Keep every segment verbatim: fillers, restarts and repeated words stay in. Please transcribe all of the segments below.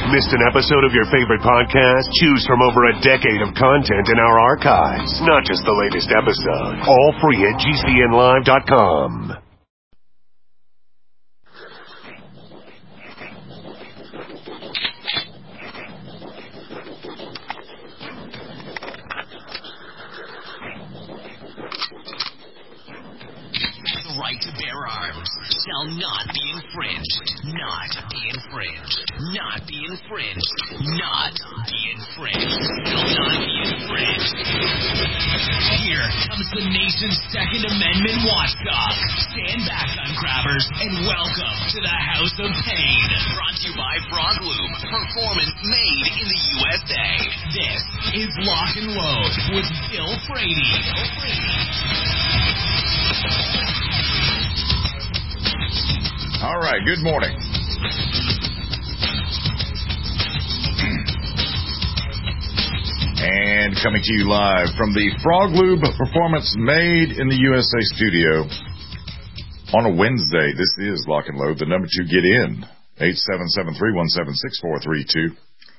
Missed an episode of your favorite podcast? Choose from over a decade of content in our archives, not just the latest episode. All free at G C N live dot com. The right to bear arms shall not be infringed. Not be infringed. Not be infringed. Not be infringed. Shall not be infringed. Here comes the nation's Second Amendment watchdog. Stand back, gun grabbers, and welcome to the House of Pain. Brought to you by Frog Lube. Performance made in the U S A. This is Lock and Load with Bill Frady. Bill Frady. All right, good morning. And coming to you live from the Frog Lube Performance Made in the U S A studio on a Wednesday. This is Lock and Load. The number to get in, eight seven seven, three one seven, six four three two.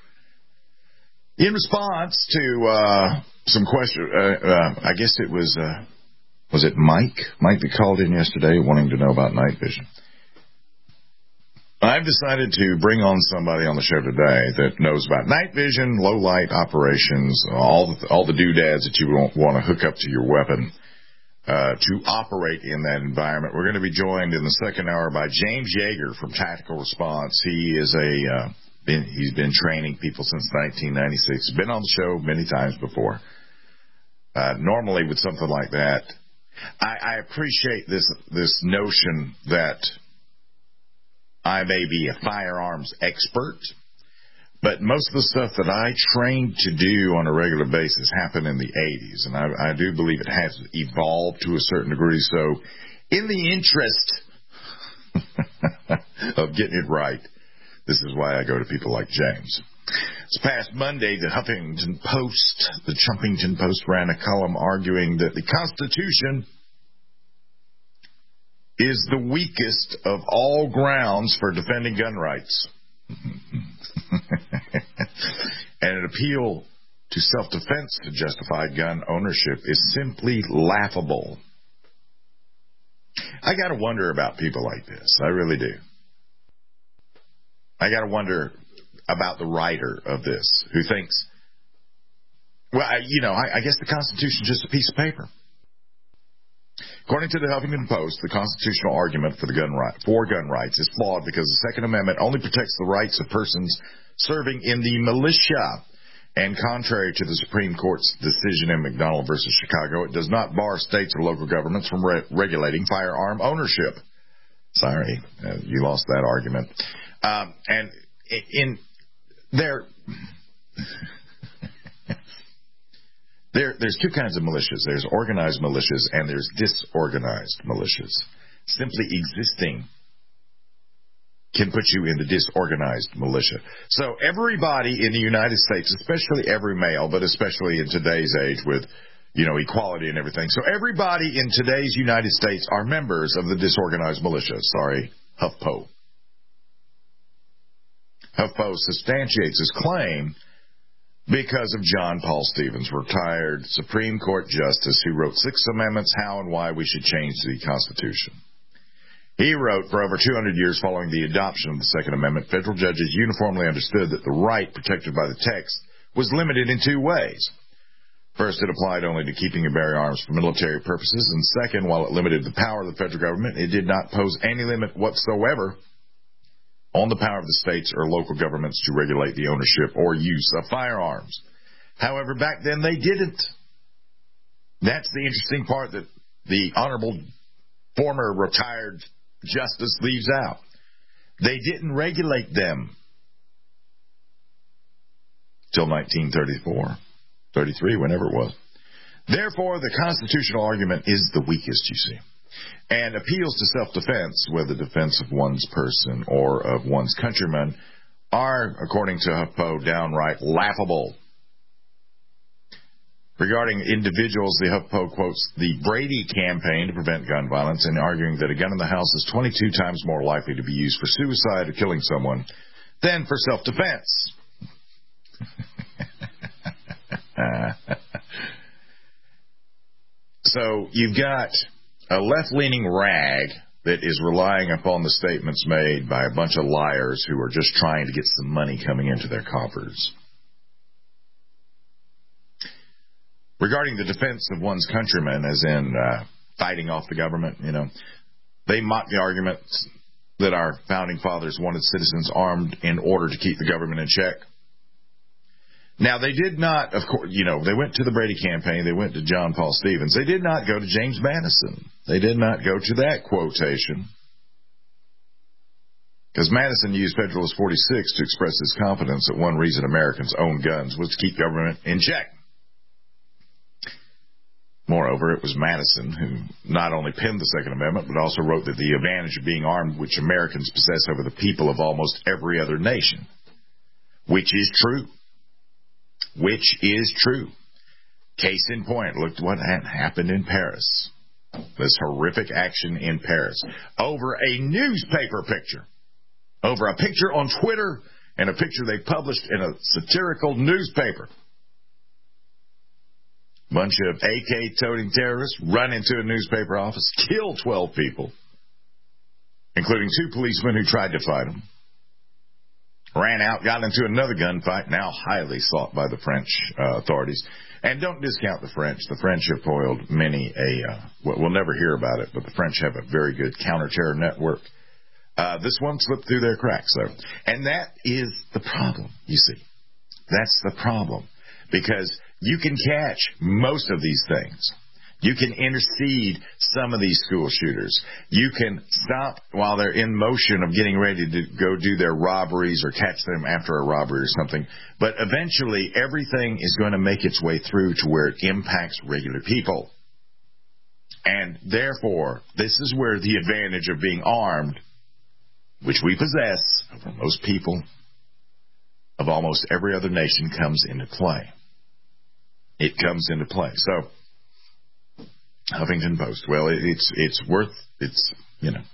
In response to uh, some questions, uh, uh, I guess it was, uh, was it Mike? Mike that called in yesterday wanting to know about night vision. I've decided to bring on somebody on the show today that knows about night vision, low light operations, all the, all the doodads that you want to hook up to your weapon uh, to operate in that environment. We're going to be joined in the second hour by James Yeager from Tactical Response. He is a uh, been, he's been training people since nineteen ninety-six. Been on the show many times before. Uh, normally with something like that, I, I appreciate this this notion that I may be a firearms expert, but most of the stuff that I trained to do on a regular basis happened in the eighties, and I, I do believe it has evolved to a certain degree. So in the interest of getting it right, this is why I go to people like James. This past Monday, the Huffington Post, the Chumpington Post ran a column arguing that the Constitution is the weakest of all grounds for defending gun rights. And an appeal to self-defense to justify gun ownership is simply laughable. I got to wonder about people like this. I really do. I got to wonder about the writer of this who thinks, well, I, you know, I, I guess the Constitution is just a piece of paper. According to the Huffington Post, the constitutional argument for the gun right, for gun rights is flawed because the Second Amendment only protects the rights of persons serving in the militia. And contrary to the Supreme Court's decision in McDonald versus Chicago, it does not bar states or local governments from re- regulating firearm ownership. Sorry, uh, you lost that argument. Um, and in, in there... There, there's two kinds of militias. There's organized militias and there's disorganized militias. Simply existing can put you in the disorganized militia. So everybody in the United States, especially every male, but especially in today's age with, you know, equality and everything. So everybody in today's United States are members of the disorganized militia. Sorry, HuffPo. HuffPo substantiates his claim because of John Paul Stevens, retired Supreme Court Justice who wrote Six Amendments, How and Why We Should Change the Constitution. He wrote, for over two hundred years following the adoption of the Second Amendment, federal judges uniformly understood that the right protected by the text was limited in two ways. First, it applied only to keeping and bearing arms for military purposes, and second, while it limited the power of the federal government, it did not pose any limit whatsoever on the power of the states or local governments to regulate the ownership or use of firearms. However, back then they didn't. That's the interesting part that the Honorable former retired justice leaves out. They didn't regulate them till nineteen thirty-four, thirty-three, whenever it was. Therefore, the constitutional argument is the weakest, you see. And appeals to self-defense, whether defense of one's person or of one's countrymen, are, according to HuffPo, downright laughable. Regarding individuals, the HuffPo quotes the Brady campaign to prevent gun violence in arguing that a gun in the house is twenty-two times more likely to be used for suicide or killing someone than for self-defense. So you've got a left-leaning rag that is relying upon the statements made by a bunch of liars who are just trying to get some money coming into their coffers. Regarding the defense of one's countrymen, as in uh, fighting off the government, you know, they mock the arguments that our founding fathers wanted citizens armed in order to keep the government in check. Now, they did not, of course, you know, they went to the Brady campaign, they went to John Paul Stevens. They did not go to James Madison. They did not go to that quotation. Because Madison used Federalist forty-six to express his confidence that one reason Americans own guns was to keep government in check. Moreover, it was Madison who not only penned the Second Amendment, but also wrote that the advantage of being armed which Americans possess over the people of almost every other nation. Which is true. Which is true. Case in point, look at what happened in Paris. This horrific action in Paris. Over a newspaper picture. Over a picture on Twitter and a picture they published in a satirical newspaper. Bunch of A K-toting terrorists run into a newspaper office, kill twelve people, including two policemen who tried to fight them. Ran out, got into another gunfight, now highly sought by the French uh, authorities. And don't discount the French. The French have foiled many a, uh, we'll never hear about it, but the French have a very good counter-terror network. Uh, this one slipped through their cracks, though. And that is the problem, you see. That's the problem. Because you can catch most of these things. You can intercede some of these school shooters. You can stop while they're in motion of getting ready to go do their robberies or catch them after a robbery or something. But eventually, everything is going to make its way through to where it impacts regular people. And therefore, this is where the advantage of being armed, which we possess over most people of almost every other nation, comes into play. It comes into play. So, Huffington Post. Well, it, it's it's worth it's you know.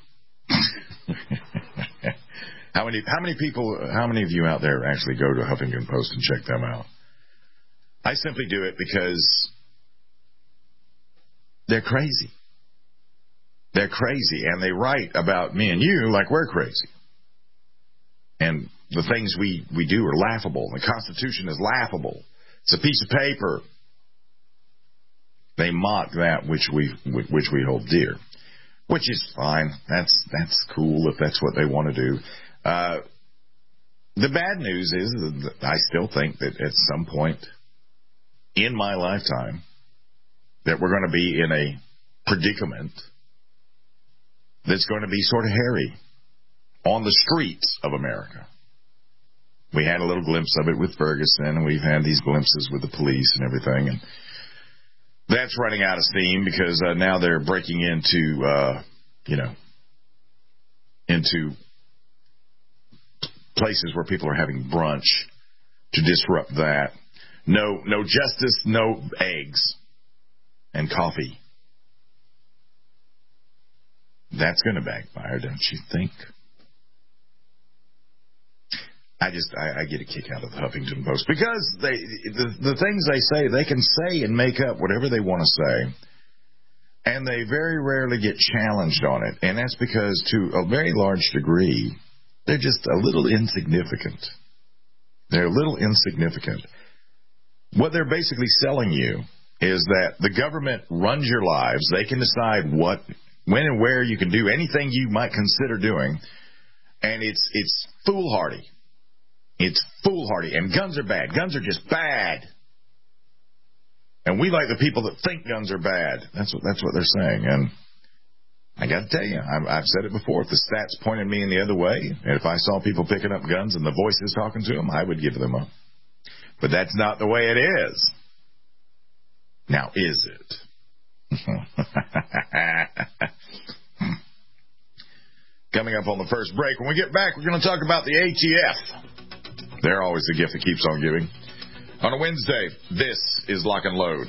how many how many people how many of you out there actually go to Huffington Post and check them out? I simply do it because they're crazy. They're crazy, and they write about me and you like we're crazy. And the things we, we do are laughable. The Constitution is laughable. It's a piece of paper. They mock that which we which we hold dear, which is fine. That's that's cool if that's what they want to do. Uh, the bad news is that I still think that at some point in my lifetime that we're going to be in a predicament that's going to be sort of hairy on the streets of America. We had a little glimpse of it with Ferguson, and we've had these glimpses with the police and everything, and that's running out of steam because uh, now they're breaking into, uh, you know, into places where people are having brunch to disrupt that. No, no justice, no eggs and coffee. That's going to backfire, don't you think? I just, I, I get a kick out of the Huffington Post because they, the, the things they say, they can say and make up whatever they want to say. And they very rarely get challenged on it. And that's because to a very large degree, they're just a little insignificant. They're a little insignificant. What they're basically selling you is that the government runs your lives. They can decide what, when and where you can do anything you might consider doing. And it's, it's foolhardy. It's foolhardy, and guns are bad. Guns are just bad. And we like the people that think guns are bad. That's what that's what they're saying. And I got to tell you, I've, I've said it before. If the stats pointed me in the other way, and if I saw people picking up guns and the voices talking to them, I would give them up. But that's not the way it is. Now, is it? Coming up on the first break. When we get back, we're going to talk about the A T F. They're always the gift that keeps on giving. On a Wednesday, this is Lock and Load.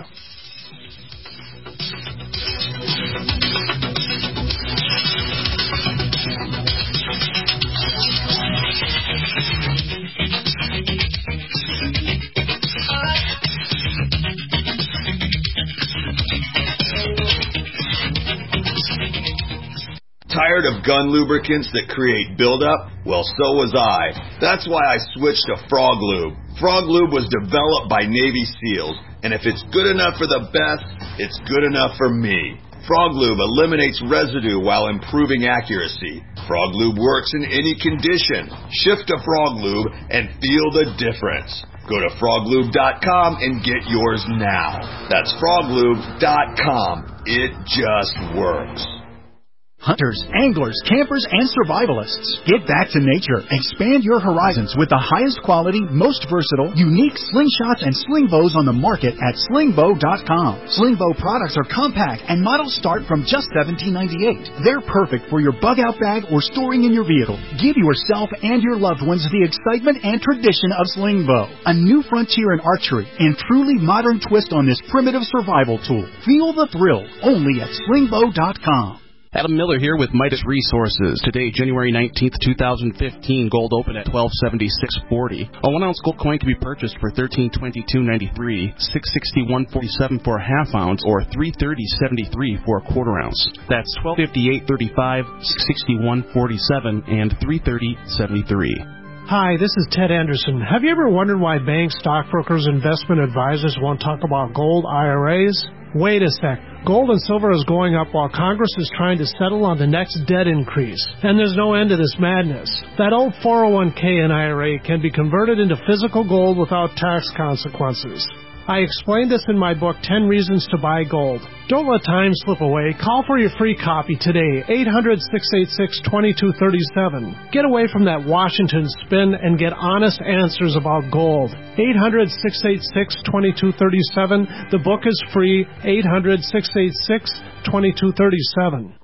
tired of gun lubricants that create buildup? Well, so was I. That's why I switched to Frog Lube. Frog Lube was developed by Navy SEALs, and if it's good enough for the best, it's good enough for me. Frog Lube eliminates residue while improving accuracy. Frog Lube works in any condition. Shift to Frog Lube and feel the difference. Go to frog lube dot com and get yours now. That's frog lube dot com. It just works. Hunters, anglers, campers, and survivalists. Get back to nature. Expand your horizons with the highest quality, most versatile, unique slingshots and sling bows on the market at sling bow dot com. Sling bow products are compact and models start from just seventeen ninety-eight. They're perfect for your bug-out bag or storing in your vehicle. Give yourself and your loved ones the excitement and tradition of sling bow. A new frontier in archery and truly modern twist on this primitive survival tool. Feel the thrill only at sling bow dot com. Adam Miller here with Midas Resources. Today, January nineteenth, twenty fifteen, gold open at twelve seventy-six forty. A one ounce gold coin can be purchased for thirteen twenty-two ninety-three, six sixty-one forty-seven for a half ounce, or three thirty seventy-three for a quarter ounce. That's twelve fifty-eight thirty-five, six sixty-one forty-seven, and three thirty seventy-three. Hi, this is Ted Anderson. Have you ever wondered why banks, stockbrokers, investment advisors won't talk about gold I R As? Wait a sec. Gold and silver is going up while Congress is trying to settle on the next debt increase. And there's no end to this madness. That old four oh one k and I R A can be converted into physical gold without tax consequences. I explained this in my book, ten Reasons to Buy Gold. Don't let time slip away. Call for your free copy today, eight hundred, six eight six, two two three seven. Get away from that Washington spin and get honest answers about gold. eight hundred, six eight six, two two three seven. The book is free, eight hundred, six eight six, two two three seven.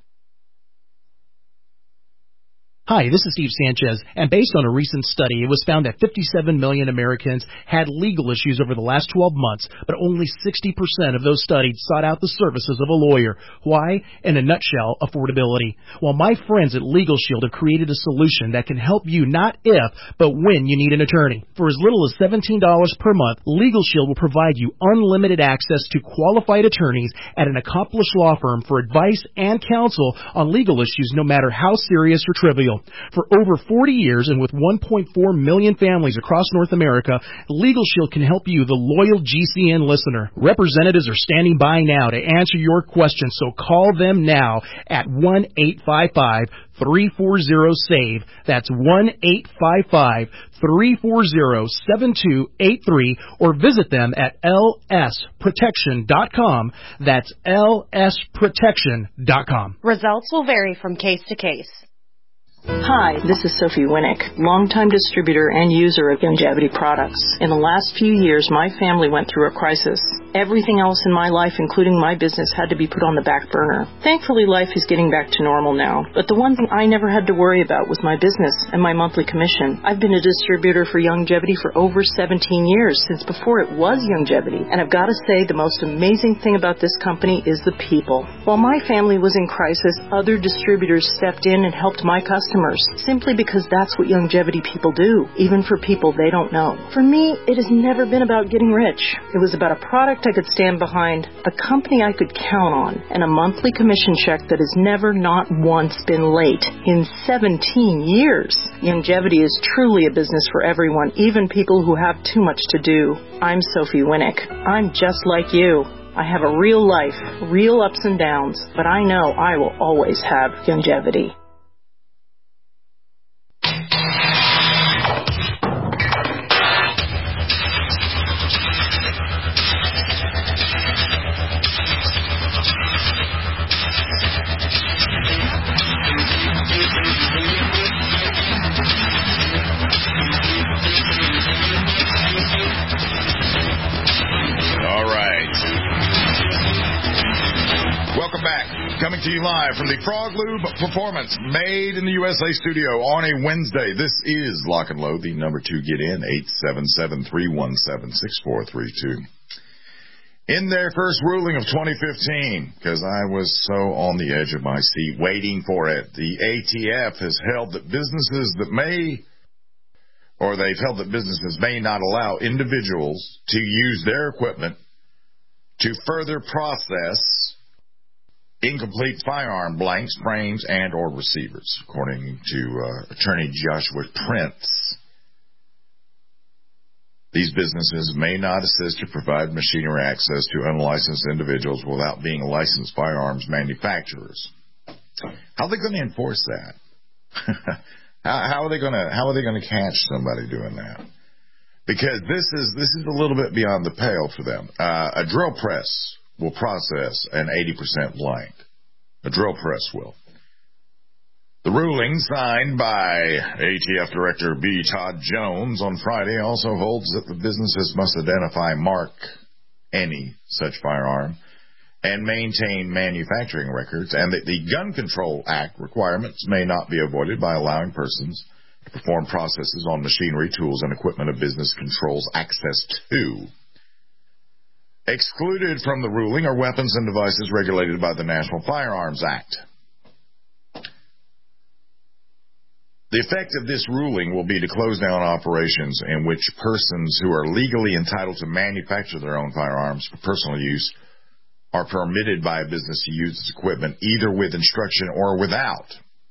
Hi, this is Steve Sanchez, and based on a recent study, it was found that fifty-seven million Americans had legal issues over the last twelve months, but only sixty percent of those studied sought out the services of a lawyer. Why? In a nutshell, affordability. Well, my friends at Legal Shield have created a solution that can help you not if, but when you need an attorney. For as little as seventeen dollars per month, Legal Shield will provide you unlimited access to qualified attorneys at an accomplished law firm for advice and counsel on legal issues, no matter how serious or trivial. For over forty years and with one point four million families across North America, Legal Shield can help you, the loyal G C N listener. Representatives are standing by now to answer your questions, so call them now at one eight five five, three four zero, SAVE. That's one eight five five, three four zero, seven two eight three, or visit them at L S protection dot com. That's L S protection dot com. Results will vary from case to case. Hi, this is Sophie Winnick, longtime distributor and user of Youngevity products. In the last few years, my family went through a crisis. Everything else in my life, including my business, had to be put on the back burner. Thankfully, life is getting back to normal now. But the one thing I never had to worry about was my business and my monthly commission. I've been a distributor for Youngevity for over seventeen years, since before it was Youngevity. And I've got to say, the most amazing thing about this company is the people. While my family was in crisis, other distributors stepped in and helped my customers, simply because that's what Youngevity people do, even for people they don't know. For me, it has never been about getting rich. It was about a product I could stand behind, a company I could count on, and a monthly commission check that has never not once been late in seventeen years. Youngevity is truly a business for everyone, even people who have too much to do. I'm Sophie Winnick. I'm just like you. I have a real life, real ups and downs, but I know I will always have Youngevity. Coming to you live from the Frog Lube Performance Made in the U S A studio on a Wednesday. This is Lock and Load, the number to get in, eight seven seven, three one seven, six four three two. In their first ruling of twenty fifteen, because I was so on the edge of my seat waiting for it, the A T F has held that businesses that may, or they've held that businesses may not allow individuals to use their equipment to further process incomplete firearm blanks, frames, and or receivers, according to uh, attorney Joshua Prince. These businesses may not assist to provide machinery access to unlicensed individuals without being licensed firearms manufacturers. How are they going to enforce that? how, how are they going to how are they going to catch somebody doing that? Because this is this is a little bit beyond the pale for them. Uh, a drill press will process an eighty percent blank. A drill press will. The ruling signed by A T F Director B. Todd Jones on Friday also holds that the businesses must identify, mark any such firearm, and maintain manufacturing records, and that the Gun Control Act requirements may not be avoided by allowing persons to perform processes on machinery, tools, and equipment a business controls access to. Excluded from the ruling are weapons and devices regulated by the National Firearms Act. The effect of this ruling will be to close down operations in which persons who are legally entitled to manufacture their own firearms for personal use are permitted by a business to use its equipment either with instruction or without.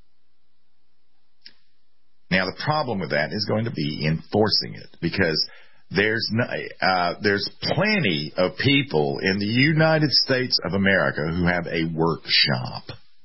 Now, the problem with that is going to be enforcing it, because there's no, uh, there's plenty of people in the United States of America who have a workshop.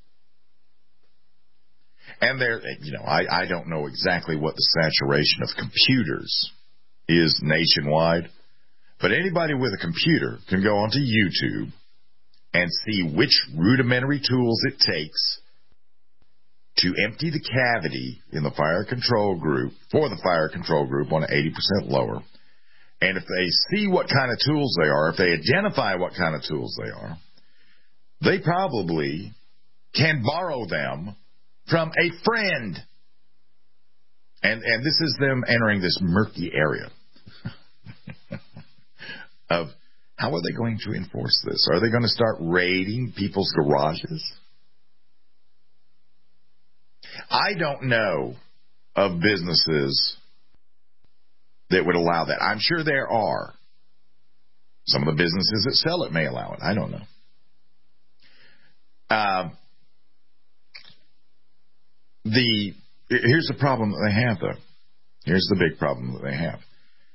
And there, you know, I, I don't know exactly what the saturation of computers is nationwide, but anybody with a computer can go onto YouTube and see which rudimentary tools it takes to empty the cavity in the fire control group, for the fire control group on an eighty percent lower. And if they see what kind of tools they are, if they identify what kind of tools they are, they probably can borrow them from a friend. And and this is them entering this murky area of how are they going to enforce this? Are they going to start raiding people's garages? I don't know of businesses that would allow that. I'm sure there are. Some of the businesses that sell it may allow it. I don't know. Uh, the here's the problem that they have, though. Here's the big problem that they have.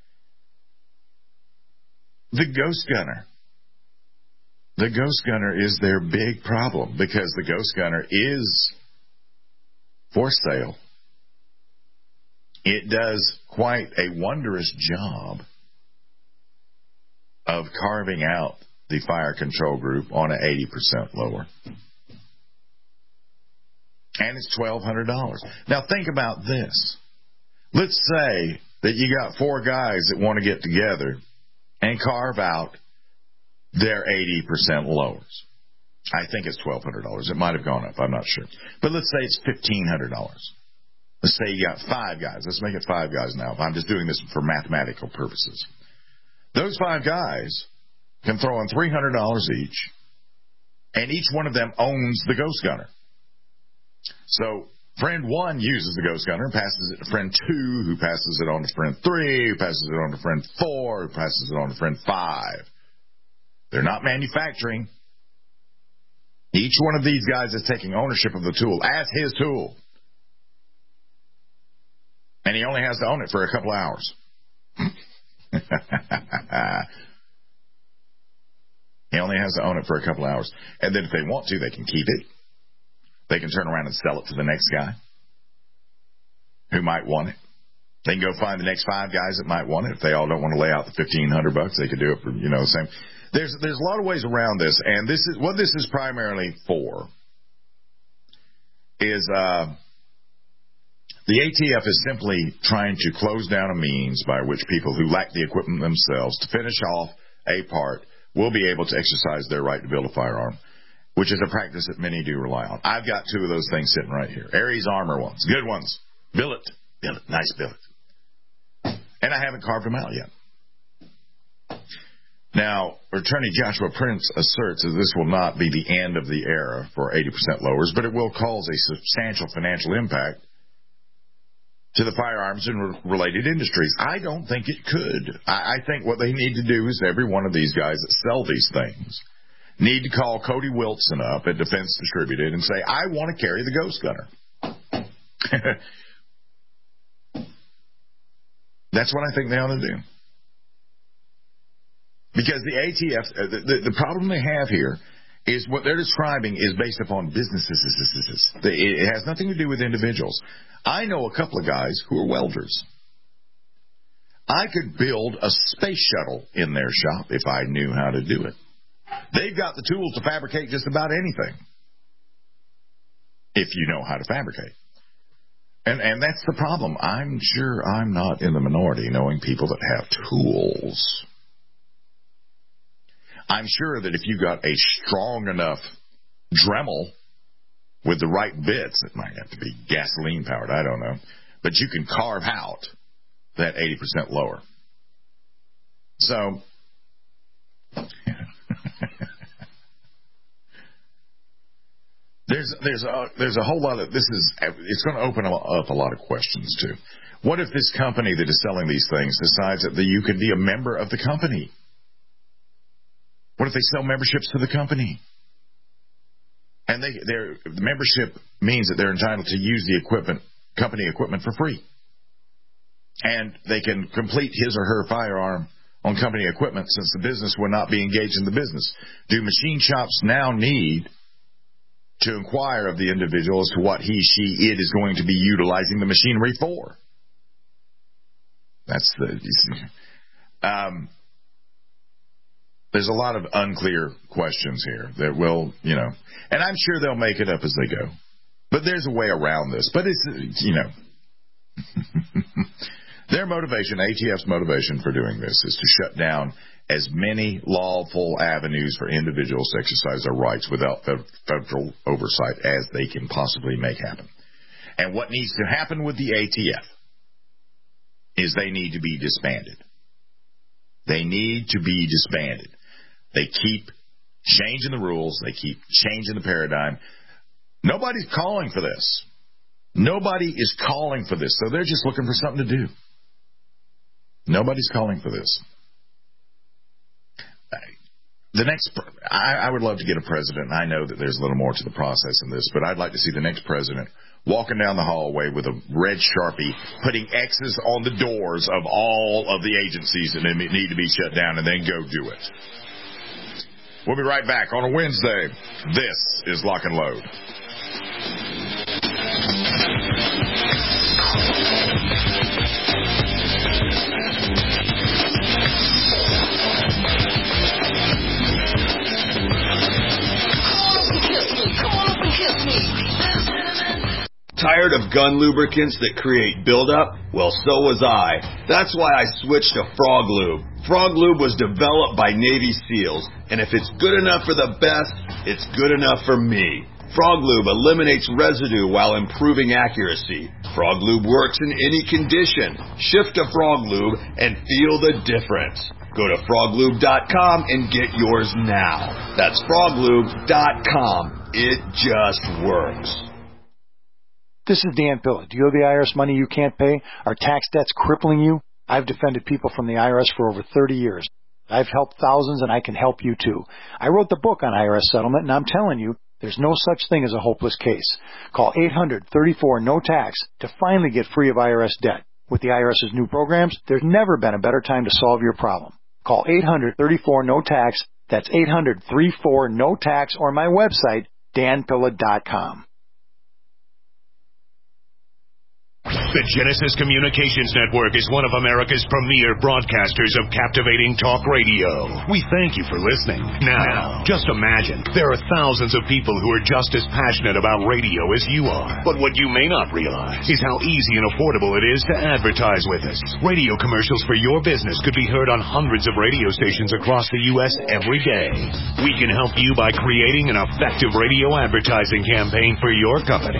The ghost gunner. The ghost gunner is their big problem, because the ghost gunner is for sale. It does quite a wondrous job of carving out the fire control group on an eighty percent lower. And it's twelve hundred dollars. Now think about this. Let's say that you got four guys that want to get together and carve out their eighty percent lowers. I think it's twelve hundred dollars. It might have gone up. I'm not sure. But let's say it's fifteen hundred dollars. Let's say you got five guys. Let's make it five guys now. I'm just doing this for mathematical purposes. Those five guys can throw in three hundred dollars each, and each one of them owns the ghost gunner. So friend one uses the ghost gunner and passes it to friend two, who passes it on to friend three, who passes it on to friend four, who passes it on to friend five. They're not manufacturing. Each one of these guys is taking ownership of the tool as his tool. And he only has to own it for a couple of hours. He only has to own it for a couple of hours. And then if they want to, they can keep it. They can turn around and sell it to the next guy who might want it. They can go find the next five guys that might want it. If they all don't want to lay out the fifteen hundred bucks, they could do it for, you know, the same. There's there's a lot of ways around this, and this is what this is primarily for. Is uh, the A T F is simply trying to close down a means by which people who lack the equipment themselves to finish off a part will be able to exercise their right to build a firearm, which is a practice that many do rely on. I've got two of those things sitting right here. Aries Armor ones. Good ones. Billet. Billet. Nice billet. And I haven't carved them out yet. Now, Attorney Joshua Prince asserts that this will not be the end of the era for eighty percent lowers, but it will cause a substantial financial impact to the firearms and related industries. I don't think it could. I think what they need to do is every one of these guys that sell these things need to call Cody Wilson up at Defense Distributed and say, I want to carry the Ghost Gunner. That's what I think they ought to do. Because the A T F, the, the, the problem they have here is what they're describing is based upon businesses. It has nothing to do with individuals. I know a couple of guys who are welders. I could build a space shuttle in their shop if I knew how to do it. They've got the tools to fabricate just about anything, if you know how to fabricate. And and that's the problem. I'm sure I'm not in the minority knowing people that have tools. I'm sure that if you got a strong enough Dremel with the right bits, it might have to be gasoline powered, I don't know, but you can carve out that eighty percent lower. So, there's there's a, there's a whole lot of, this is, it's going to open up a lot of questions too. What if this company that is selling these things decides that you can be a member of the company? What if they sell memberships to the company? And they, their the membership means that they're entitled to use the equipment, company equipment for free. And they can complete his or her firearm on company equipment since the business would not be engaged in the business. Do machine shops now need to inquire of the individual as to what he, she, it is going to be utilizing the machinery for? That's the... You see, um, there's a lot of unclear questions here that will, you know, and I'm sure they'll make it up as they go. But there's a way around this. But it's, you know, their motivation, A T F's motivation for doing this is to shut down as many lawful avenues for individuals to exercise their rights without federal oversight as they can possibly make happen. And what needs to happen with the A T F is they need to be disbanded. They need to be disbanded. They keep changing the rules. They keep changing the paradigm. Nobody's calling for this. Nobody is calling for this. So they're just looking for something to do. Nobody's calling for this. The next, I, I would love to get a president. I know that there's a little more to the process in this, but I'd like to see the next president walking down the hallway with a red Sharpie, putting X's on the doors of all of the agencies that need to be shut down, and then go do it. We'll be right back on a Wednesday. This is Lock and Load. Tired of gun lubricants that create buildup? Well, so was I. That's why I switched to Frog Lube. Frog Lube was developed by Navy SEALs, and if it's good enough for the best, it's good enough for me. Frog Lube eliminates residue while improving accuracy. Frog Lube works in any condition. Shift to Frog Lube and feel the difference. Go to frog lube dot com and get yours now. That's frog lube dot com. It just works. This is Dan Pilla. Do you owe the I R S money you can't pay? Are tax debts crippling you? I've defended people from the I R S for over thirty years. I've helped thousands, and I can help you too. I wrote the book on I R S settlement, and I'm telling you, there's no such thing as a hopeless case. Call eight hundred, thirty-four, no tax to finally get free of I R S debt. With the IRS's new programs, there's never been a better time to solve your problem. Call eight hundred, thirty-four, no tax. That's eight hundred, thirty-four, no tax, or my website, dan pilla dot com. The Genesis Communications Network is one of America's premier broadcasters of captivating talk radio. We thank you for listening. Now, just imagine, there are thousands of people who are just as passionate about radio as you are. But what you may not realize is how easy and affordable it is to advertise with us. Radio commercials for your business could be heard on hundreds of radio stations across the U S every day. We can help you by creating an effective radio advertising campaign for your company.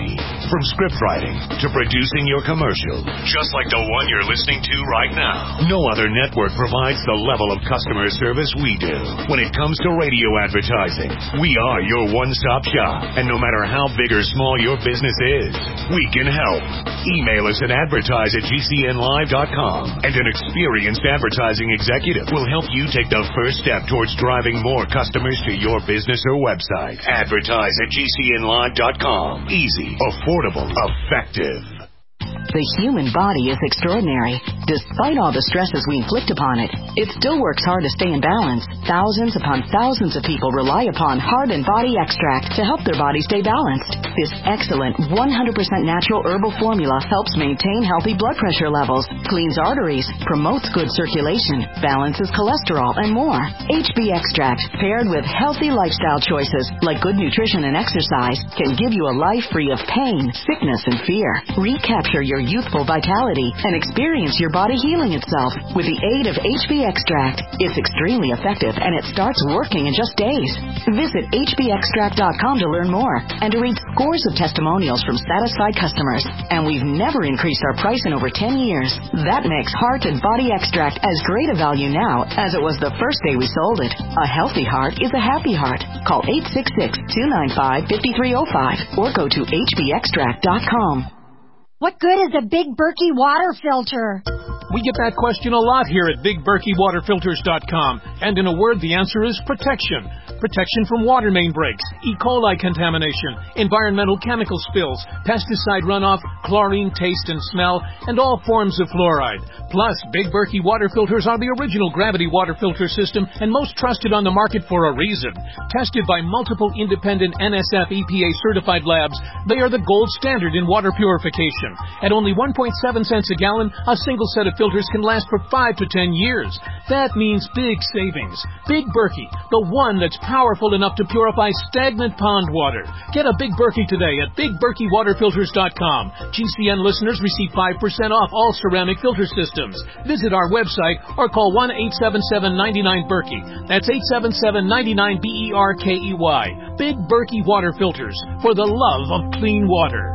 From script writing to producing your commercial, just like the one you're listening to right now. No other network provides the level of customer service we do. When it comes to radio advertising, we are your one-stop shop. And no matter how big or small your business is, we can help. Email us at advertise at g c n live dot com, and an experienced advertising executive will help you take the first step towards driving more customers to your business or website. Advertise at g c n live dot com. Easy, affordable, effective. The human body is extraordinary. Despite all the stresses we inflict upon it, it still works hard to stay in balance. Thousands upon thousands of people rely upon Heart and Body Extract to help their body stay balanced. This excellent one hundred percent natural herbal formula helps maintain healthy blood pressure levels, cleans arteries, promotes good circulation, balances cholesterol, and more. H B Extract, paired with healthy lifestyle choices like good nutrition and exercise, can give you a life free of pain, sickness, and fear. Recapture your youthful vitality and experience your body healing itself with the aid of H B Extract. It's extremely effective and it starts working in just days. Visit h b extract dot com to learn more and to read scores of testimonials from satisfied customers. And we've never increased our price in over ten years. That makes Heart and Body Extract as great a value now as it was the first day we sold it. A healthy heart is a happy heart. Call eight six six, two nine five, five three zero five or go to h b extract dot com. What good is a Big Berkey water filter? We get that question a lot here at big berkey water filters dot com. And in a word, the answer is protection. Protection from water main breaks, E. coli contamination, environmental chemical spills, pesticide runoff, chlorine taste and smell, and all forms of fluoride. Plus, Big Berkey water filters are the original gravity water filter system and most trusted on the market for a reason. Tested by multiple independent N S F E P A certified labs, they are the gold standard in water purification. At only one point seven cents a gallon, a single set of filters can last for five to ten years. That means big savings. Big Berkey, the one that's powerful enough to purify stagnant pond water. Get a Big Berkey today at big berkey water filters dot com. G C N listeners receive five percent off all ceramic filter systems. Visit our website or call one eight seven seven, nine nine, Berkey. That's eight seven seven, nine nine, B E R K E Y. Big Berkey water filters, for the love of clean water.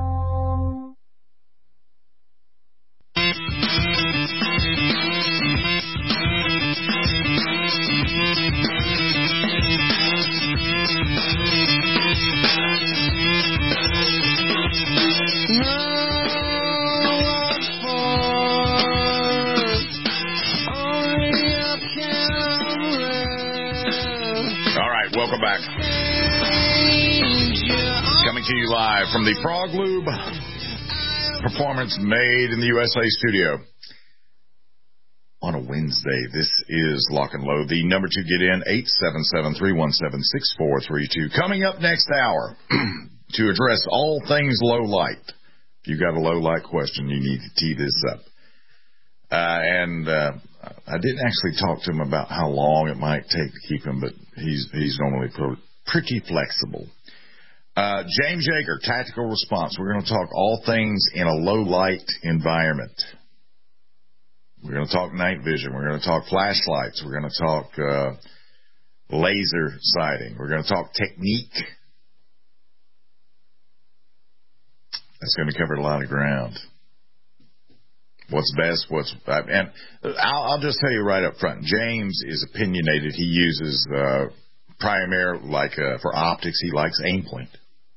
Welcome back. Coming to you live from the Frog Lube Performance Made in the U S A studio. On a Wednesday, this is Lock and Load. The number to get in, eight seven seven, three one seven, six four three two. Coming up next hour, to address all things low light. If you've got a low light question, you need to tee this up. Uh, and uh, I didn't actually talk to him about how long it might take to keep him, but he's he's normally pro- pretty flexible. Uh, James Yeager, Tactical Response. We're going to talk all things in a low-light environment. We're going to talk night vision. We're going to talk flashlights. We're going to talk uh, laser sighting. We're going to talk technique. That's going to cover a lot of ground. What's best, what's... And I'll, I'll just tell you right up front, James is opinionated. He uses uh, Primera, like uh, for optics, he likes Aimpoint.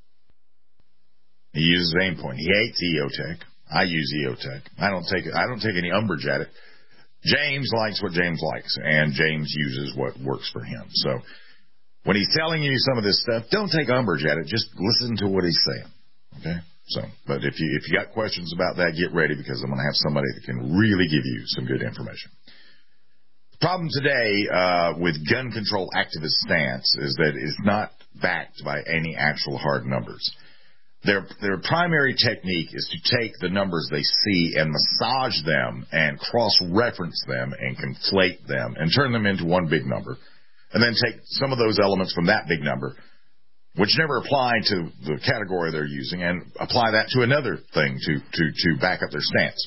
He uses Aimpoint. He hates EOTech. I use EOTech. I don't take I don't take any umbrage at it. James likes what James likes, and James uses what works for him. So when he's telling you some of this stuff, don't take umbrage at it. Just listen to what he's saying. Okay? So, but if you if you got questions about that, get ready, because I'm going to have somebody that can really give you some good information. The problem today uh, with gun control activist stance is that it's not backed by any actual hard numbers. Their their primary technique is to take the numbers they see and massage them and cross-reference them and conflate them and turn them into one big number, and then take some of those elements from that big number, which never apply to the category they're using, and apply that to another thing to to, to back up their stance.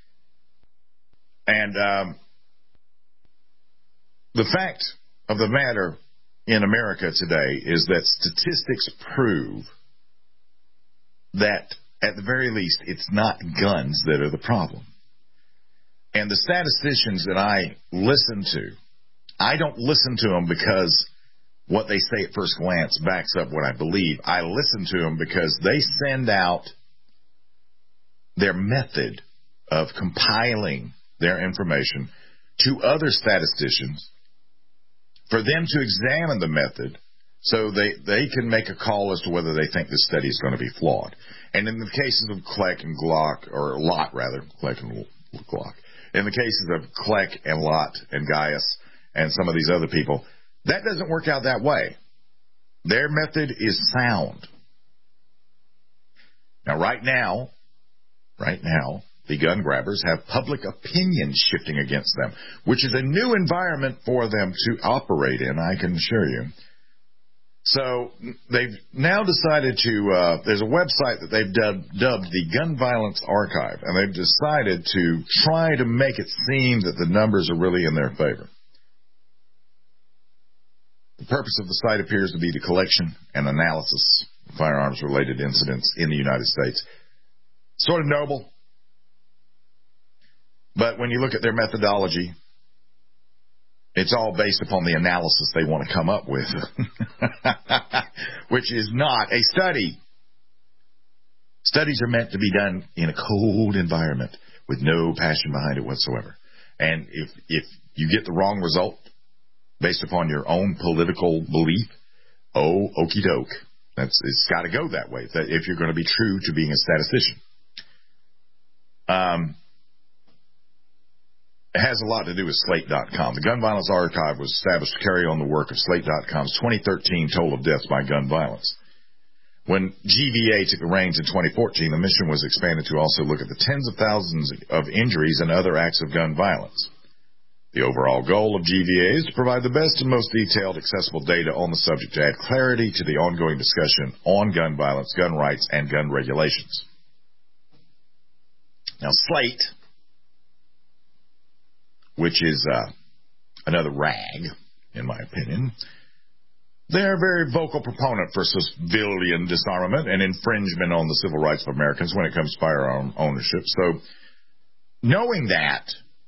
And um, the fact of the matter in America today is that statistics prove that at the very least, it's not guns that are the problem. And the statisticians that I listen to, I don't listen to them because what they say at first glance backs up what I believe. I listen to them because they send out their method of compiling their information to other statisticians for them to examine the method so they, they can make a call as to whether they think this study is going to be flawed. And in the cases of Kleck and Glock, or Lott rather, Kleck and Glock, in the cases of Kleck and Lott and Gaius and some of these other people, that doesn't work out that way. Their method is sound. Now, right now, right now, the gun grabbers have public opinion shifting against them, which is a new environment for them to operate in, I can assure you. So they've now decided to, uh, there's a website that they've dubbed, dubbed the Gun Violence Archive, and they've decided to try to make it seem that the numbers are really in their favor. The purpose of the site appears to be the collection and analysis of firearms-related incidents in the United States. Sort of noble, but when you look at their methodology, it's all based upon the analysis they want to come up with, which is not a study. Studies are meant to be done in a cold environment with no passion behind it whatsoever. And if if you get the wrong result based upon your own political belief, oh, okie doke. That's, it's got to go that way if you're going to be true to being a statistician. Um, it has a lot to do with Slate dot com. The Gun Violence Archive was established to carry on the work of Slate dot com's twenty thirteen Toll of Deaths by Gun Violence. When G V A took the reins in twenty fourteen, the mission was expanded to also look at the tens of thousands of injuries and other acts of gun violence. The overall goal of G V A is to provide the best and most detailed, accessible data on the subject to add clarity to the ongoing discussion on gun violence, gun rights, and gun regulations. Now, Slate, which is uh, another rag, in my opinion, they're a very vocal proponent for civilian disarmament and infringement on the civil rights of Americans when it comes to firearm ownership. So, knowing that,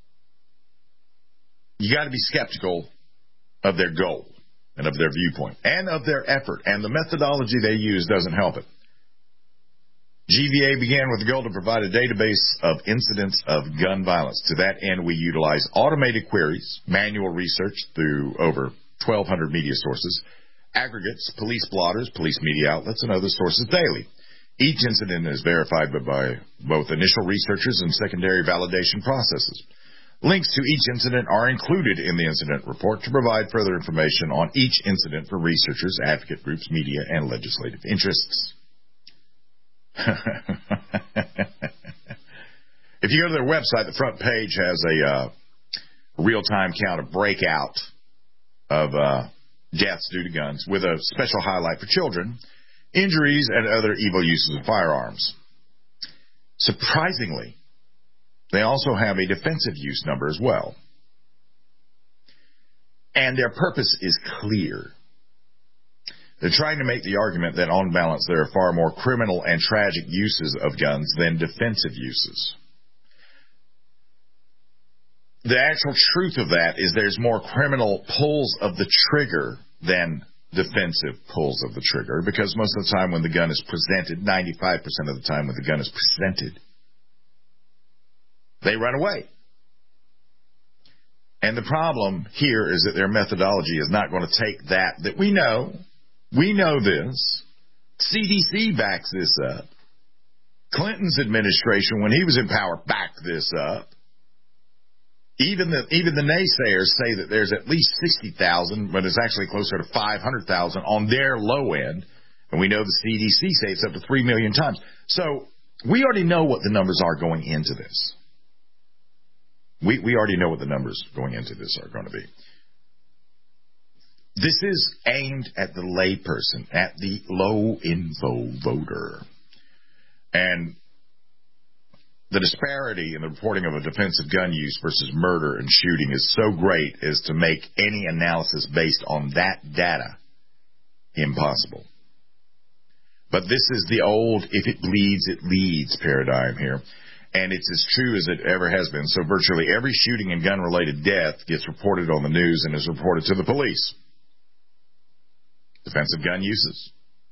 you got to be skeptical of their goal and of their viewpoint and of their effort, and the methodology they use doesn't help it. G V A began with the goal to provide a database of incidents of gun violence. To that end, we utilize automated queries, manual research through over twelve hundred media sources, aggregates, police blotters, police media outlets, and other sources daily. Each incident is verified by both initial researchers and secondary validation processes. Links to each incident are included in the incident report to provide further information on each incident for researchers, advocate groups, media, and legislative interests. If you go to their website, the front page has a uh, real-time count of breakout of uh, deaths due to guns with a special highlight for children, injuries, and other evil uses of firearms. Surprisingly, they also have a defensive use number as well. And their purpose is clear. They're trying to make the argument that on balance there are far more criminal and tragic uses of guns than defensive uses. The actual truth of that is there's more criminal pulls of the trigger than defensive pulls of the trigger, because most of the time when the gun is presented, ninety-five percent of the time when the gun is presented, they run away. And the problem here is that their methodology is not going to take that, that we know. We know this. C D C backs this up. Clinton's administration, when he was in power, backed this up. Even the even the naysayers say that there's at least sixty thousand, but it's actually closer to five hundred thousand on their low end. And we know the C D C say it's up to three million times. So we already know what the numbers are going into this. We we already know what the numbers going into this are going to be. This is aimed at the layperson, at the low-info voter. And the disparity in the reporting of a defensive gun use versus murder and shooting is so great as to make any analysis based on that data impossible. But this is the old, if it bleeds, it leads paradigm here. And it's as true as it ever has been. So virtually every shooting and gun-related death gets reported on the news and is reported to the police. Defensive gun uses.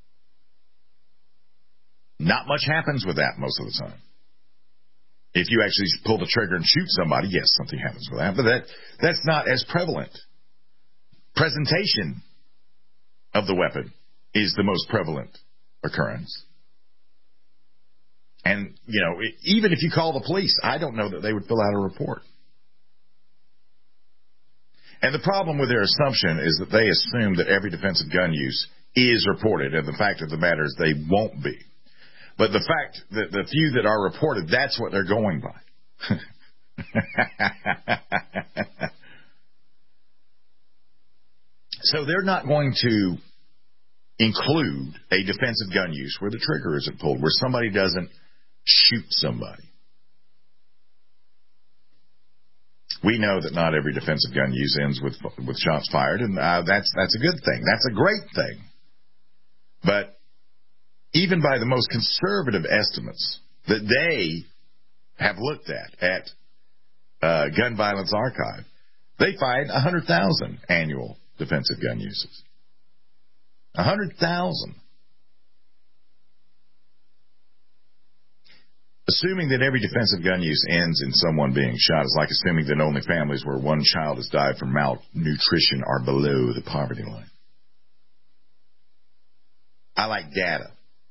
Not much happens with that most of the time. If you actually pull the trigger and shoot somebody, yes, something happens with that. But that that's not as prevalent. Presentation of the weapon is the most prevalent occurrence. And, you know, even if you call the police, I don't know that they would fill out a report. And the problem with their assumption is that they assume that every defensive gun use is reported, and the fact of the matter is they won't be. But the fact that the few that are reported, that's what they're going by. So they're not going to include a defensive gun use where the trigger isn't pulled, where somebody doesn't shoot somebody. We know that not every defensive gun use ends with with shots fired, and uh, that's that's a good thing. That's a great thing. But even by the most conservative estimates that they have looked at at uh, Gun Violence Archive, they find one hundred thousand annual defensive gun uses. one hundred thousand. Assuming that every defensive gun use ends in someone being shot is like assuming that only families where one child has died from malnutrition are below the poverty line. I like data.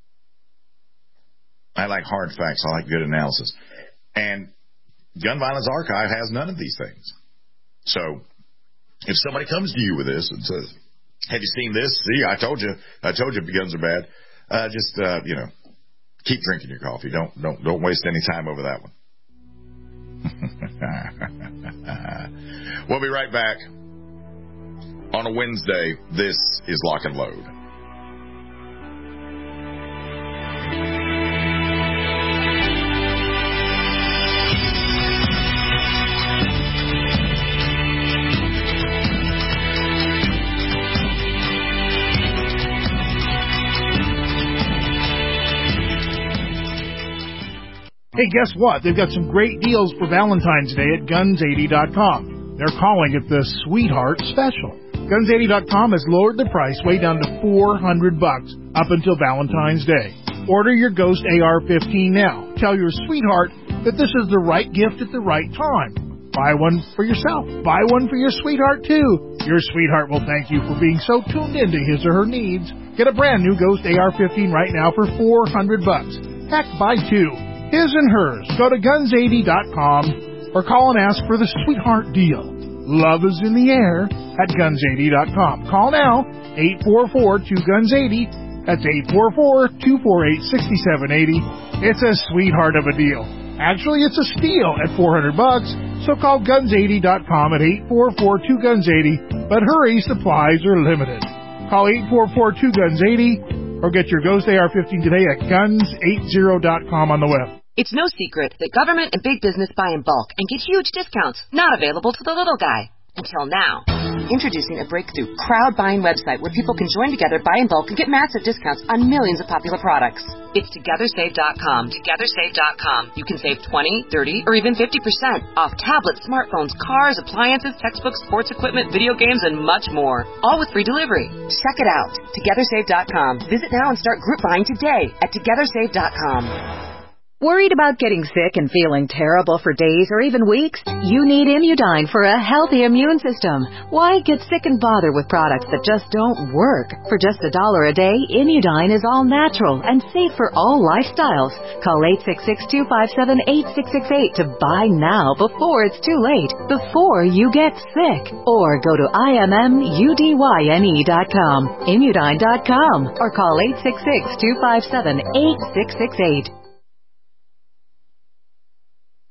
I like hard facts. I like good analysis. And Gun Violence Archive has none of these things. So if somebody comes to you with this and says, have you seen this? See, I told you. I told you guns are bad. Uh, just, uh, you know, keep drinking your coffee. Don't don't don't waste any time over that one. We'll be right back on a Wednesday. This is Lock and Load. Hey, guess what? They've got some great deals for Valentine's Day at guns eighty dot com. They're calling it the Sweetheart Special. guns eighty dot com has lowered the price way down to four hundred bucks up until Valentine's Day. Order your Ghost A R fifteen now. Tell your sweetheart that this is the right gift at the right time. Buy one for yourself. Buy one for your sweetheart, too. Your sweetheart will thank you for being so tuned into his or her needs. Get a brand new Ghost A R fifteen right now for four hundred bucks. Heck, buy two. His and hers. Go to guns eighty dot com or call and ask for the Sweetheart Deal. Love is in the air at guns eighty dot com. Call now, eight four four two guns eighty. That's eight four four two four eight six seven eight zero. It's a sweetheart of a deal. Actually, it's a steal at four hundred bucks. So call guns eighty dot com at eight four four two guns eighty. But hurry, supplies are limited. Call eight four four two guns eighty or get your Ghost A R fifteen today at guns eighty dot com on the web. It's no secret that government and big business buy in bulk and get huge discounts not available to the little guy. Until now. Introducing a breakthrough crowd buying website where people can join together, buy in bulk, and get massive discounts on millions of popular products. It's together save dot com. together save dot com. You can save twenty, thirty, or even fifty percent off tablets, smartphones, cars, appliances, textbooks, sports equipment, video games, and much more. All with free delivery. Check it out. together save dot com. Visit now and start group buying today at together save dot com. Worried about getting sick and feeling terrible for days or even weeks? You need Immudyne for a healthy immune system. Why get sick and bother with products that just don't work? For just a dollar a day, Immudyne is all natural and safe for all lifestyles. Call eight six six, two five seven, eight six six eight to buy now before it's too late, before you get sick. Or go to I M M U D Y N E dot com, Immudyne dot com, or call eight six six, two five seven, eight six six eight.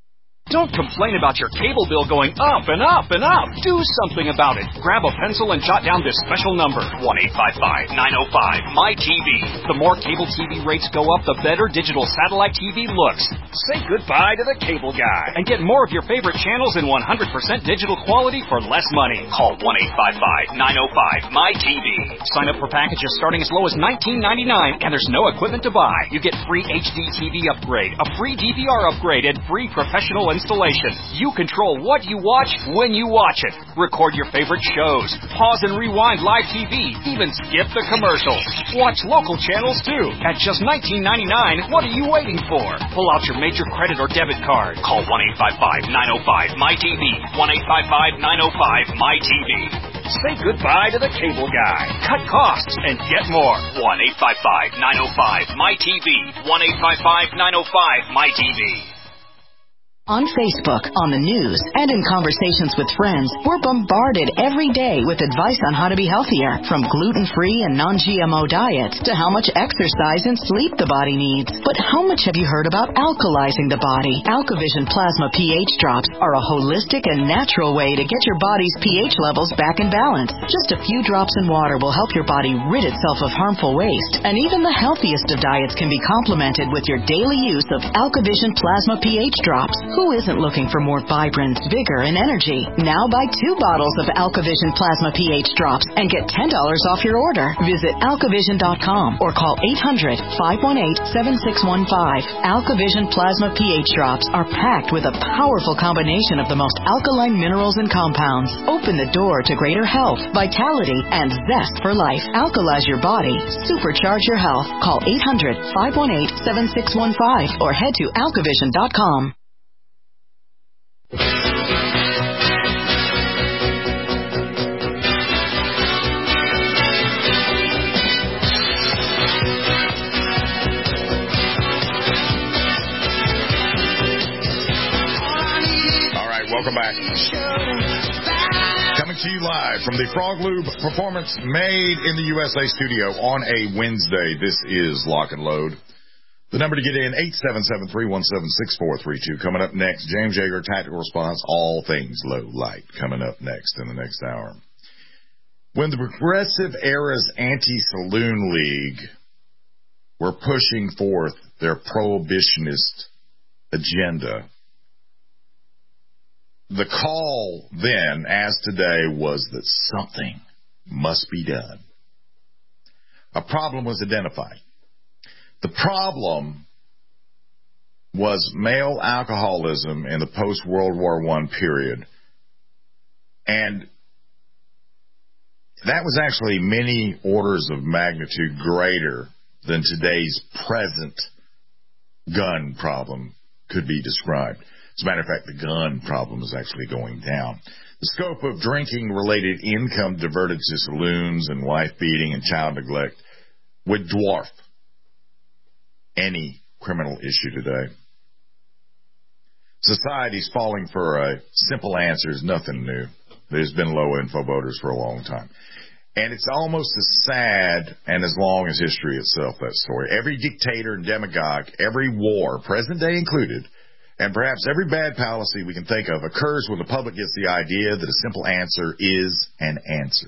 Don't complain about your cable bill going up and up and up. Do something about it. Grab a pencil and jot down this special number, one eight five five, nine oh five, M Y T V. The more cable T V rates go up, the better digital satellite T V looks. Say goodbye to the cable guy and get more of your favorite channels in one hundred percent digital quality for less money. Call one eight five five, nine oh five, M Y T V. Sign up for packages starting as low as nineteen ninety-nine, and there's no equipment to buy. You get free H D T V upgrade, a free D V R upgrade, and free professional installation. You control what you watch when you watch it. Record your favorite shows. Pause and rewind live T V. Even skip the commercials. Watch local channels too. At just nineteen ninety-nine, what are you waiting for? Pull out your major credit or debit card. Call one eight five five, nine oh five, M Y T V. one eight five five, nine oh five, M Y T V. Say goodbye to the cable guy. Cut costs and get more. one eight five five, nine oh five, M Y T V. one eight five five, nine oh five, M Y T V. On Facebook, on the news, and in conversations with friends, we're bombarded every day with advice on how to be healthier, from gluten-free and non-G M O diets to how much exercise and sleep the body needs. But how much have you heard about alkalizing the body? AlkaVision Plasma pH drops are a holistic and natural way to get your body's pH levels back in balance. Just a few drops in water will help your body rid itself of harmful waste, and even the healthiest of diets can be complemented with your daily use of AlkaVision Plasma pH drops. Who isn't looking for more vibrance, vigor, and energy? Now buy two bottles of AlkaVision Plasma pH drops and get ten dollars off your order. Visit alkavision dot com or call eight hundred, five one eight, seven six one five. AlkaVision Plasma pH drops are packed with a powerful combination of the most alkaline minerals and compounds. Open the door to greater health, vitality, and zest for life. Alkalize your body. Supercharge your health. Call eight hundred, five one eight, seven six one five or head to alkavision dot com. Welcome back. Coming to you live from the Frog Lube Performance Made in the U S A studio on a Wednesday. This is Lock and Load. The number to get in, eight seven seven, three one seven, six four three two. Coming up next, James Yeager, Tactical Response, all things low light. Coming up next in the next hour. When the Progressive Era's Anti-Saloon League were pushing forth their prohibitionist agenda, the call then, as today, was that something must be done. A problem was identified. The problem was male alcoholism in the post-World War One period. And that was actually many orders of magnitude greater than today's present gun problem could be described. As a matter of fact, the gun problem is actually going down. The scope of drinking-related income diverted to saloons and wife-beating and child neglect would dwarf any criminal issue today. Society's falling for a simple answer is nothing new. There's been low-info voters for a long time. And it's almost as sad and as long as history itself, that story. Every dictator and demagogue, every war, present day included, and perhaps every bad policy we can think of occurs when the public gets the idea that a simple answer is an answer.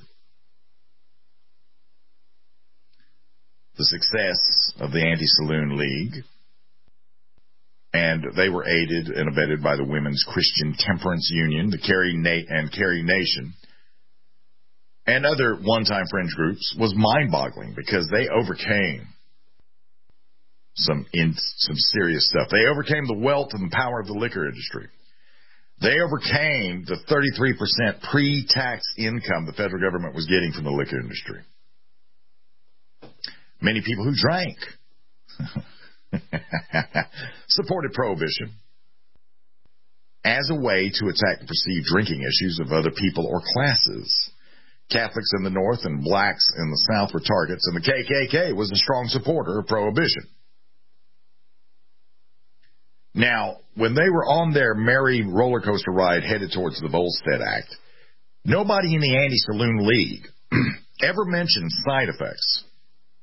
The success of the Anti-Saloon League, and they were aided and abetted by the Women's Christian Temperance Union, the Carry Na- and Carry Nation, and other one-time fringe groups, was mind-boggling because they overcame some in, some serious stuff. They overcame the wealth and the power of the liquor industry. They overcame the thirty-three percent pre-tax income the federal government was getting from the liquor industry. Many people who drank supported prohibition as a way to attack the perceived drinking issues of other people or classes. Catholics in the North and blacks in the South were targets, and the K K K was a strong supporter of prohibition. Now, when they were on their merry roller coaster ride headed towards the Volstead Act, nobody in the Anti-Saloon League ever mentioned side effects,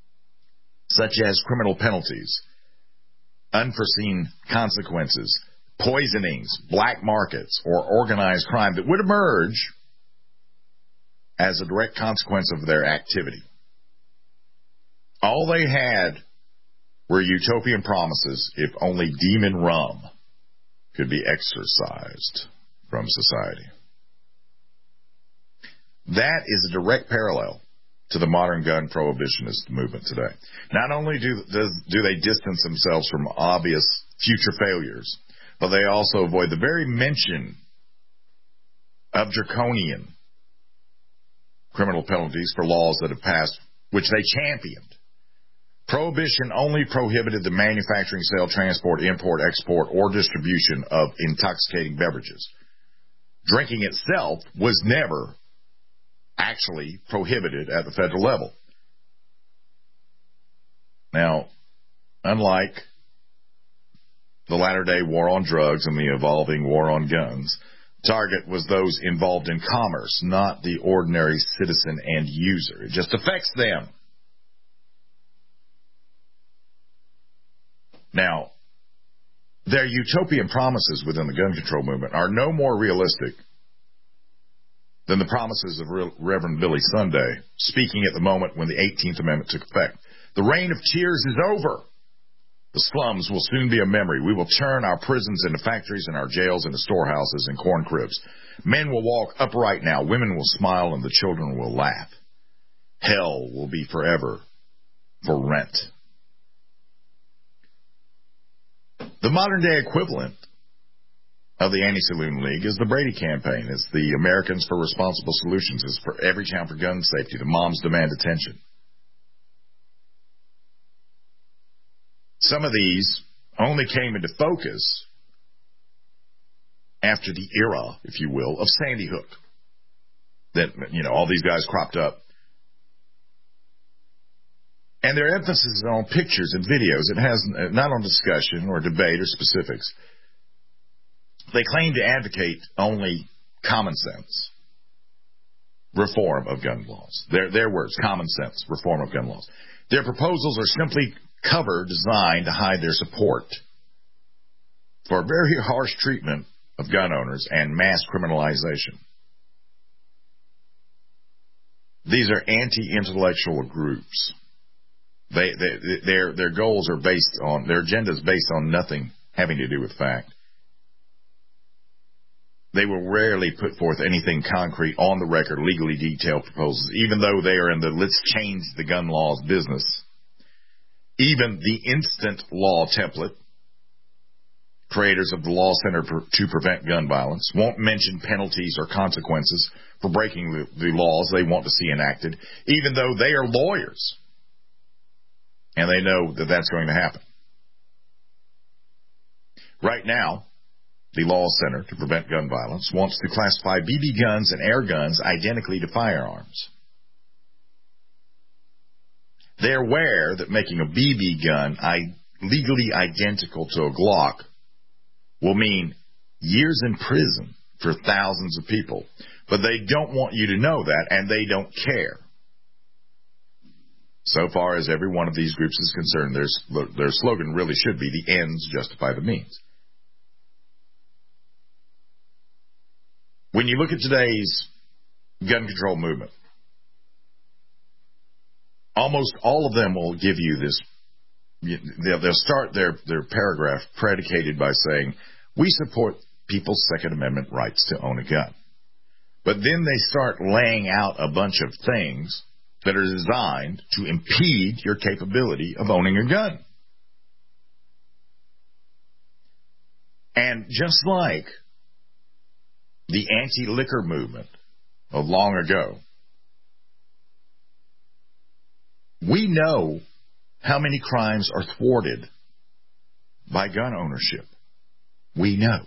such as criminal penalties, unforeseen consequences, poisonings, black markets, or organized crime that would emerge as a direct consequence of their activity. All they had were utopian promises if only demon rum could be exorcised from society. That is a direct parallel to the modern gun prohibitionist movement today. Not only do, does, do they distance themselves from obvious future failures, but they also avoid the very mention of draconian criminal penalties for laws that have passed, which they championed. Prohibition only prohibited the manufacturing, sale, transport, import, export, or distribution of intoxicating beverages. Drinking itself was never actually prohibited at the federal level. Now, unlike the latter-day war on drugs and the evolving war on guns, target was those involved in commerce, not the ordinary citizen and user. It just affects them. Now, their utopian promises within the gun control movement are no more realistic than the promises of Reverend Billy Sunday, speaking at the moment when the eighteenth Amendment took effect. The reign of tears is over. The slums will soon be a memory. We will turn our prisons into factories and our jails into storehouses and corn cribs. Men will walk upright now. Women will smile and the children will laugh. Hell will be forever for rent. The modern-day equivalent of the Anti-Saloon League is the Brady Campaign. It's the Americans for Responsible Solutions. It's for Every Town for Gun Safety. The Moms Demand Attention. Some of these only came into focus after the era, if you will, of Sandy Hook. That, you know, all these guys cropped up. And their emphasis is on pictures and videos. It has not on discussion or debate or specifics. They claim to advocate only common sense reform of gun laws. Their, their words, common sense reform of gun laws. Their proposals are simply cover designed to hide their support for very harsh treatment of gun owners and mass criminalization. These are anti-intellectual groups. They, they, their, their goals are based on, their agenda is based on nothing having to do with fact. They will rarely put forth anything concrete on the record, legally detailed proposals, even though they are in the let's change the gun laws business. Even the instant law template, creators of the Law Center to Prevent Gun Violence, won't mention penalties or consequences for breaking the, the laws they want to see enacted, even though they are lawyers. And they know that that's going to happen. Right now, the Law Center to Prevent Gun Violence wants to classify B B guns and air guns identically to firearms. They're aware that making a B B gun I, legally identical to a Glock will mean years in prison for thousands of people. But they don't want you to know that, and they don't care. So far as every one of these groups is concerned, their, their slogan really should be, the ends justify the means. When you look at today's gun control movement, almost all of them will give you this, they'll start their, their paragraph predicated by saying, we support people's Second Amendment rights to own a gun. But then they start laying out a bunch of things that are designed to impede your capability of owning a gun. And just like the anti-liquor movement of long ago, we know how many crimes are thwarted by gun ownership. We know.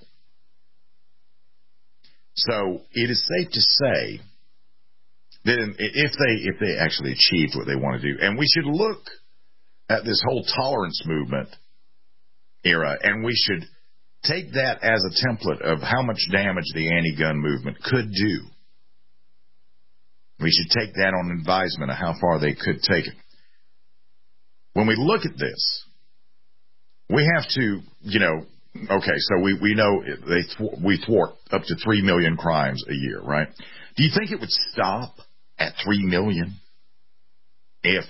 So it is safe to say that if they if they actually achieved what they want to do, and we should look at this whole tolerance movement era, and we should take that as a template of how much damage the anti-gun movement could do. We should take that on advisement of how far they could take it. When we look at this, we have to, you know, Okay, so we, we know they thwart, we thwart up to three million crimes a year, right? Do you think it would stop at three million if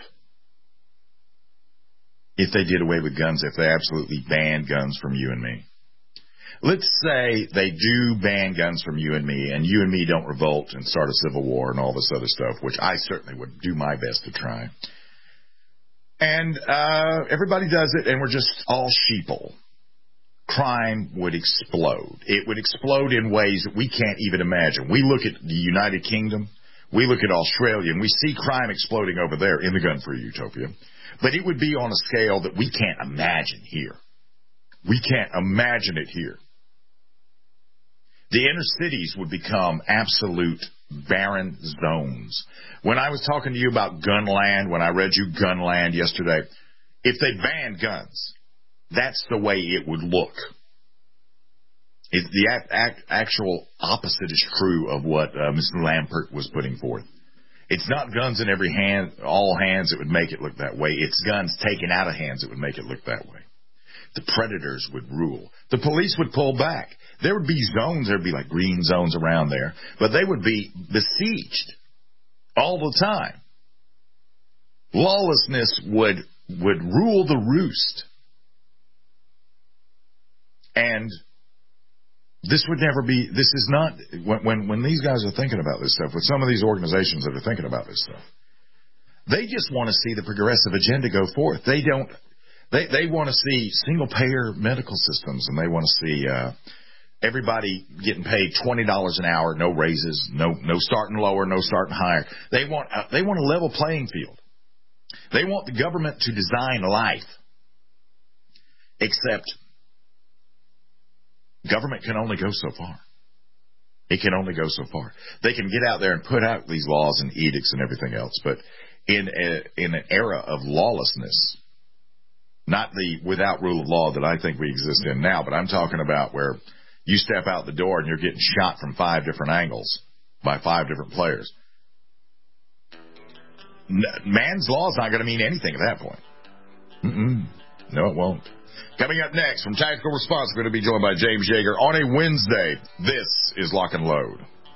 if they did away with guns, if they absolutely banned guns from you and me? Let's say they do ban guns from you and me, and you and me don't revolt and start a civil war and all this other stuff, which I certainly would do my best to try. And uh, everybody does it, and we're just all sheeple. Crime would explode. It would explode in ways that we can't even imagine. We look at the United Kingdom, we look at Australia, and we see crime exploding over there in the gun-free utopia. But it would be on a scale that we can't imagine here. We can't imagine it here. The inner cities would become absolute barren zones. When I was talking to you about Gunland, when I read you Gunland yesterday, if they banned guns, that's the way it would look. It, the act, act, actual opposite is true of what uh, Mister Lampert was putting forth. It's not guns in every hand, all hands that would make it look that way. It's guns taken out of hands that would make it look that way. The predators would rule. The police would pull back. There would be zones, there would be like green zones around there, but they would be besieged all the time. Lawlessness would would rule the roost. And this would never be, this is not, when, when, when these guys are thinking about this stuff, with some of these organizations that are thinking about this stuff, they just want to see the progressive agenda go forth. They don't, they, they want to see single-payer medical systems, and they want to see uh, everybody getting paid twenty dollars an hour, no raises, no no starting lower, no starting higher. They want, uh, they want a level playing field. They want the government to design life, except government can only go so far. It can only go so far. They can get out there and put out these laws and edicts and everything else, but in a, in an era of lawlessness, not the without rule of law that I think we exist in now, but I'm talking about where you step out the door and you're getting shot from five different angles by five different players. Man's law is not going to mean anything at that point. Mm-mm. No, it won't. Coming up next from Tactical Response, we're going to be joined by James Yeager on a Wednesday. This is Lock and Load.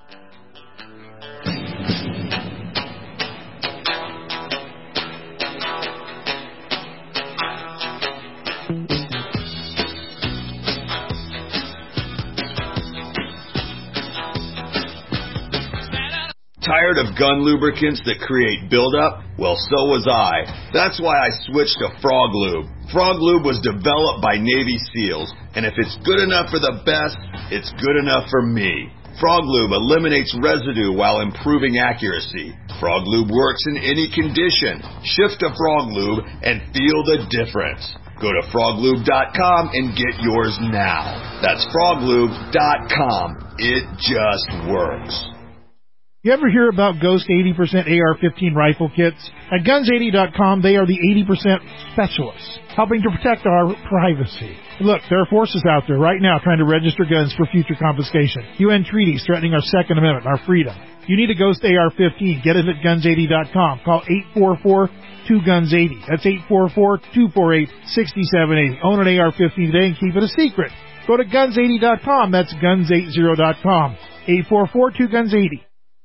Tired of gun lubricants that create buildup? Well, so was I. That's why I switched to Frog Lube. Frog Lube was developed by Navy SEALs, and if it's good enough for the best, it's good enough for me. Frog Lube eliminates residue while improving accuracy. Frog Lube works in any condition. Shift to Frog Lube and feel the difference. Go to frog lube dot com and get yours now. That's frog lube dot com. It just works. You ever hear about Ghost eighty percent A R fifteen rifle kits? At guns eighty dot com, they are the eighty percent specialists, helping to protect our privacy. Look, there are forces out there right now trying to register guns for future confiscation. U N treaties threatening our Second Amendment, our freedom. You need a Ghost A R fifteen. Get it at guns eighty dot com. Call eight four four, two guns eighty. That's eight four four, two four eight, six seven eight zero. Own an A R fifteen today and keep it a secret. Go to guns eighty dot com. That's guns eighty dot com. eight four four, two guns eighty.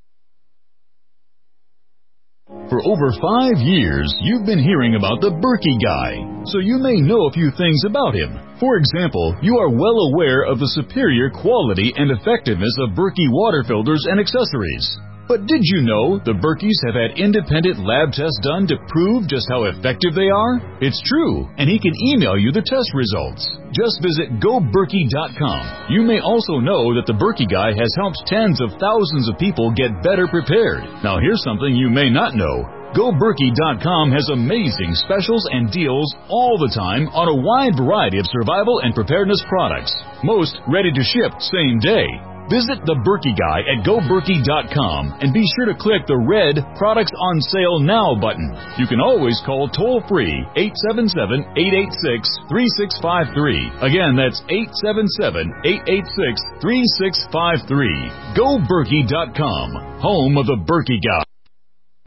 For over five years, you've been hearing about the Berkey Guy, so you may know a few things about him. For example, you are well aware of the superior quality and effectiveness of Berkey water filters and accessories. But did you know the Berkeys have had independent lab tests done to prove just how effective they are? It's true, and he can email you the test results. Just visit go berkey dot com. You may also know that the Berkey Guy has helped tens of thousands of people get better prepared. Now here's something you may not know. go berkey dot com has amazing specials and deals all the time on a wide variety of survival and preparedness products. Most ready to ship same day. Visit the Berkey Guy at go berkey dot com and be sure to click the red Products on Sale Now button. You can always call toll-free eight seven seven, eight eight six, three six five three. Again, that's eight seven seven, eight eight six, three six five three. go berkey dot com, home of the Berkey Guy.